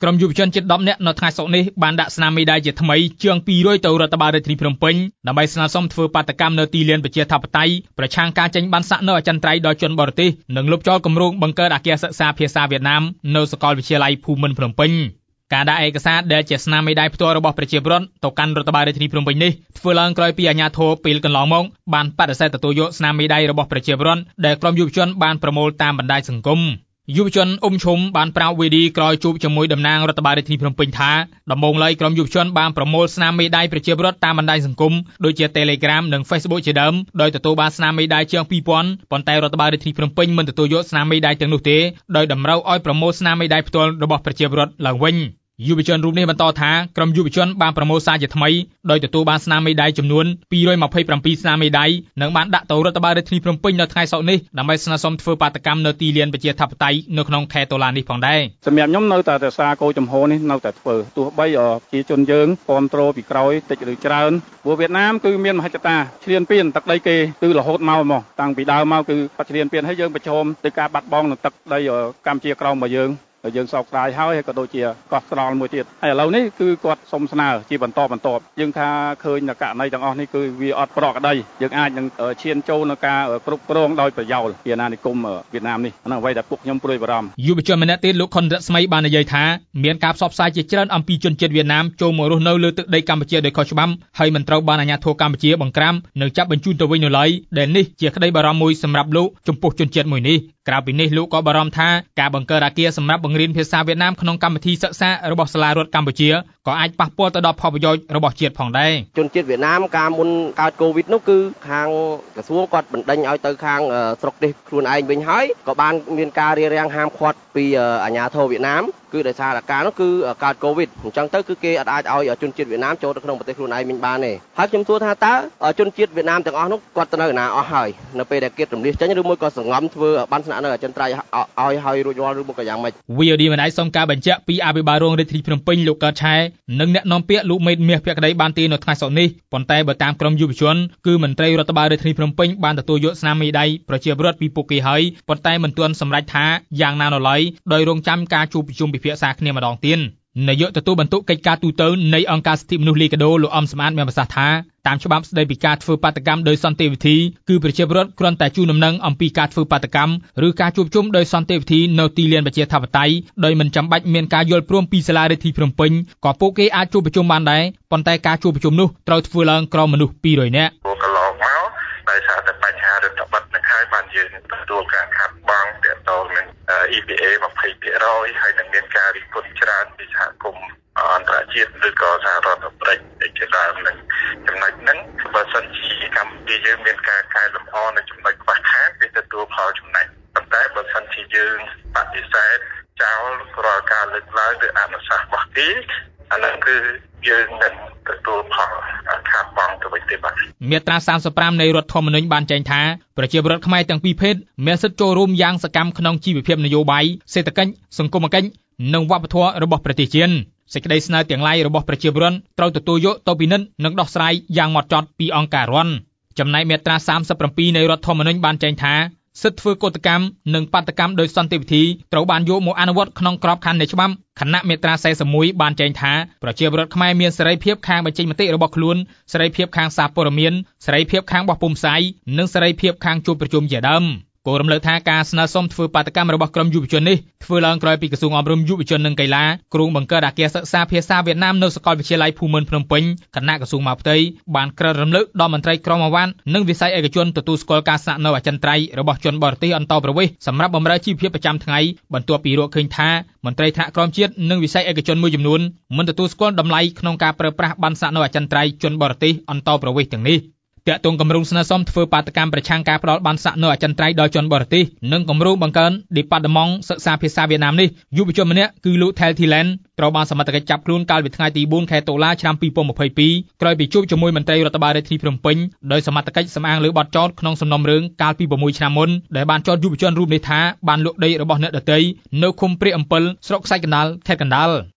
ក្រុមយុវជនជិត10នាក់នៅថ្ងៃសុក្រនេះបានដាក់ស្នាមមេដាយជាថ្មីជាង200ទៅរដ្ឋបាលរាជធានីភ្នំពេញដើម្បីស្នើសុំធ្វើបាតកម្មនៅទីលានប្រជាធិបតេយ្យប្រឆាំងការចេញបានសាក់នៅអចិន្ត្រៃយ៍ដល់ជនបរទេសនិងលុបចោលគម្រោងបង្កើតអគារសិក្សាភាសាវៀតណាមនៅសាកលវិទ្យាល័យភូមិន្ទភ្នំពេញការដាក់ឯកសារដែលជាស្នាមមេដាយផ្ទាល់របស់ប្រជាពលរដ្ឋទៅកាន់រដ្ឋបាលរាជធានីភ្នំពេញនេះធ្វើឡើងក្រោយពីអាជ្ញាធរពេលកន្លងមកបានបដិសេធទទួលយកស្នាមមេដាយរបស់ប្រជាពលរដ្ឋដែលក្រុមយុវជនបានប្រមូលតាមបណ្ដាញសង្គមយុវជនអ៊ុំឈុំបានប្រាប់វីឌីក្រោយជួបជាមួយតំណាងរដ្ឋបាលរាជធានីភ្នំពេញថាដំបូងឡើយក្រុមយុវជនបានប្រមូលស្នាមមេដាយប្រជាពលរដ្ឋតាមបណ្ដាញសង្គមដូចជា Telegram និង Facebook ជាដើមដោយទទួលបានស្នាមមេដាយជាង 2000 ប៉ុន្តែរដ្ឋបាលរាជធានីភ្នំពេញមិនទទួលយកស្នាមមេដាយទាំងនោះទេដោយតម្រូវឲ្យប្រមូលស្នាមមេដាយផ្ទាល់របស់ប្រជាពលរដ្ឋឡើងវិញយុវជនរូបនេះបន្តថាក្រុមយុវជនបានប្រមូលសារជាថ្មីដោយទទួលបានស្នាមមេដាយចំនួន227ស្នាមមេដាយនិងបានដាក់ទៅរដ្ឋបាលរាជធានីភ្នំពេញនៅថ្ងៃសុក្រនេះដើម្បីស្នើសុំធ្វើបាតកម្មនៅទីលានប្រជាធិបតេយ្យនៅក្នុងខេត្តតុលានេះផងដែរសម្រាប់ខ្ញុំនៅតែសារគោលចំហនេះនៅតែធ្វើទោះបីជាជនយើងគ្រប់គ្រងពីក្រោយតិចឬច្រើនព្រោះវៀតណាមគឺមានមហិច្ឆតាឈ្លានពានទឹកដីគេគឺរហូតមកតាំងពីដើមមកគឺបាត់ឈ្លានពានហើយយើងប្រឈមទៅការបាត់បង់នៅទឹកដីកម្ពុជាក្រោមរបស់យើងសោកស្ដាយហើយក៏ដូចជាកោះស្រល់មួយទៀតហើយឥឡូវនេះគឺគាត់សុំស្នើជាបន្តយើងថាឃើញនៅករណីទាំងអស់នេះគឺវាអត់ប្រក្រតីយើងអាចនឹងឈានចូលនៅការគ្រប់គ្រងដោយប្រយោលពីអាណានិគមវៀតណាមនេះអានោះអ្វីដែលពួកខ្ញុំព្រួយបារម្ភយុវជនម្នាក់ទៀតលោកខុនរស្មីបាននិយាយថាមានការផ្សព្វផ្សាយជាច្រើនអំពីជនជាតិវៀតណាមចូលមករស់នៅលើទឹកដីកម្ពុជាដោយខុសច្បាប់ហើយមិនត្រូវបានអាជ្ញាធរកម្ពុជាបង្ក្រាបនិងចាប់បញ្ជូនទៅវិញនៅឡើយដែលនេះជាក្តីបារម្ភមួយសម្រាប់លោកចំពោះជនជាតិមួយនេះក្រៅពីនេះលោកក៏បារម្ភថាការបង្កើតអគារសម្រាប់បង្រៀនភាសាវៀតណាមក្នុងកម្មវិធីសិក្សារបស់សាលារដ្ឋកម្ពុជាក៏អាចប៉ះពាល់ទៅដល់ផលប្រយោជន៍របស់ជាតិផងដែរជនជាតិវៀតណាមកាលមុនកើតកូវីដនោះគឺខាងក្រសួងគាត់បណ្ដេញឲ្យទៅខាងស្រុកទេសខ្លួនឯងវិញហើយក៏បានមានការរារាំងហាមឃាត់ពីអាជ្ញាធរវៀតណាមគឺដោយសារអាការនោះគឺកើតកូវីដអញ្ចឹងទៅគឺគេអត់អាចឲ្យជនជាតិវៀតណាមចូលទៅក្នុងប្រទេសខ្លួនឯងវិញបានទេហើយខ្ញុំសួរថាតើជនជាតិវៀតណាមទាំងអស់នោះគាត់ទៅនៅណាអស់ហើយនៅពេលដែលគេរំលាយចេញឬមួយក៏សង្ងំធ្វើបានស្នាក់នៅអចិន្ត្រៃយ៍ឲ្យរួចរាល់ឬមួយក៏យ៉ាងម៉េច VOD មិនអាចសុំការបញ្ជាក់ពីអភិបាលរងរាជធានីភ្នំពេញលោកកើតឆែនិងអ្នកនាំពាក្យលោកមេតមាសភក្តីបានទេនៅថ្ងៃសុក្រនេះប៉ុន្តែបើតាមក្រុមយុវជនគឺមន្ត្រីរដ្ឋបាលរាជធានីភ្នំពេញបានទទួលយកស្នាមមេដាយប្រជាពលរដ្ឋពីពួកគេហើយប៉ុន្តែមិនទាន់សម្រេចថាយ៉ាងណានៅឡើយដោយរងចាំការជួបប្រជុំពិភាក្សាគ្នាម្ដងទៀតនាយកទទួលបន្ទុកកិច្ចការទូតនៃអង្គការសិទ្ធិមនុស្សលីកាដូលោកអំសម្បត្តិមានប្រសាសន៍ថាតាមច្បាប់ស្តីពីការធ្វើបាតកម្មដោយសន្តិវិធីគឺប្រជាពលរដ្ឋគ្រាន់តែជូនដំណឹងអំពីការធ្វើបាតកម្មឬការជួបជុំដោយសន្តិវិធីនៅទីលានប្រជាធិបតេយ្យដោយមិនចាំបាច់មានការយល់ព្រមពីសាលារដ្ឋាភិបាលភ្នំពេញក៏ពួកគេអាចជួបប្រជុំបានដែរប៉ុន្តែការជួបប្រជុំនោះត្រូវធ្វើឡើងក្រោមមនុស្ស200នាក់កន្លងមកដោយសារតែបញ្ហារដ្ឋបတ်នឹងហើយបានយើងទទួលការខាត់បងទាក់ទងនឹង EPA 20% ហើយនឹងមានការរិះគន់ច្រើនពីសហគមន៍អន្តរជាតិឬក៏សហរដ្ឋអាមេរិកជាដើមនឹងចំណុចហ្នឹងបើសិនជាកម្ពុជាយើងមានការកែលម្អនៅចំណុចខ្វះខាតវាទទួលផលចំណេញប៉ុន្តែបើសិនជាយើងបដិសេធចោលរាល់ការលើកឡើងឬអនុសាសន៍របស់គេអានោះគឺយើងនឹងទទួលផលខាតបង់ទៅវិញទេបាទមាត្រា35នៃរដ្ឋធម្មនុញ្ញបានចែងថាប្រជាពលរដ្ឋខ្មែរទាំងពីរភេទមានសិទ្ធិចូលរួមយ៉ាងសកម្មក្នុងជីវភាពនយោបាយសេដ្ឋកិច្ចសង្គមគិច្ចនិងវប្បធម៌របស់ប្រទេសជាតិសេចក្តីស្នើទាំងឡាយរបស់ប្រជាពលរដ្ឋត្រូវទទួលយកទៅពិនិត្យនិងដោះស្រាយយ៉ាងហ្មត់ចត់ពីអង្គការរដ្ឋចំណែកមាត្រា37នៃរដ្ឋធម្មនុញ្ញបានចែងថាសិទ្ធិធ្វើកតកម្មនិងបាតកម្មដោយសន្តិវិធីត្រូវបានយកមកអនុវត្តក្នុងក្របខ័ណ្ឌនៃច្បាប់ខណៈមាត្រា41បានចែងថាប្រជាពលរដ្ឋខ្មែរមានសេរីភាពខាងបញ្ចេញមតិរបស់ខ្លួនសេរីភាពខាងសារព័ត៌មានសេរីភាពខាងបោះពុម្ពផ្សាយនិងសេរីភាពខាងជួបប្រជុំជាដើមគោលរំលឹកថាការស្នើសុំធ្វើបាតកម្មរបស់ក្រុមយុវជននេះធ្វើឡើងក្រោយពីក្រសួងអប់រំយុវជននិងកីឡាគ្រោងបង្កើតអគារសិក្សាភាសាវៀតណាមនៅសាកលវិទ្យាល័យភូមិន្ទភ្នំពេញគណៈក្រសួងមហាផ្ទៃបានក្រើនរំលឹកដល់មន្ត្រីក្រមអាវ៉ាន់និងវិស័យឯកជនទទួលស្គាល់ការស្នាក់នៅអចិន្ត្រៃយ៍របស់ជនបរទេសអន្តោប្រវេសន៍សម្រាប់បម្រើជីវភាពប្រចាំថ្ងៃបន្ទាប់ពីរកឃើញថាមន្ត្រីថ្នាក់ក្រមជាតិនិងវិស័យឯកជនមួយចំនួនមិនទទួលស្គាល់តម្លៃក្នុងការប្រើប្រាស់ប័ណ្ណស្នាក់នៅអចិន្ត្រៃយ៍ជនបរទេសអន្តោប្រវេសន៍ទាំងនេះតាក់ទងគម្រោងស្នើសុំធ្វើបាតកម្មប្រឆាំងការផ្ដល់ប័ណ្ណស្នាក់នៅអចិន្ត្រៃយ៍ដល់ជនបរទេសនិងគម្រោងបង្កើនដេប៉ាតឺម៉ង់សិក្សាភាសាវៀតណាមនេះយុវជនម្នាក់គឺលោក Thel Thilen ត្រូវបានសមត្ថកិច្ចចាប់ខ្លួនកាលពីថ្ងៃទី4ខែតុលាឆ្នាំ2022ក្រោយពីជួបជាមួយមន្ត្រីរដ្ឋបាលរាជធានីភ្នំពេញដោយសមត្ថកិច្ចសំអាងលើបទចោទក្នុងសំណុំរឿងកាលពី6ឆ្នាំមុនដែលបានចោទយុវជនរូបនេះថាបានលក់ដីរបស់អ្នកដទៃនៅឃុំព្រែកអំពិលស្រុកខ្សាច់កណ្ដាលខេត្តកណ្ដាល